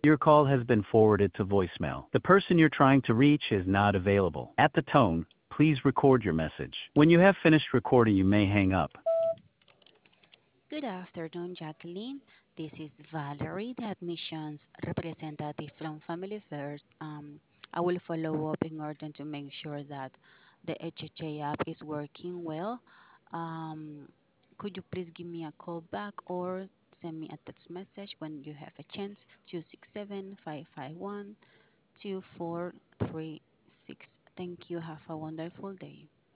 Your call has been forwarded to voicemail. The person you're trying to reach is not available. At the tone, please record your message. When you have finished recording, you may hang up. Good afternoon, Jacqueline. This is Valerie, the admissions representative from Family First. I will follow up in order to make sure that the HHA app is working well. Um, could you please give me a call back or send me a text message when you have a chance? 267-551-2436. Thank you. Have a wonderful day.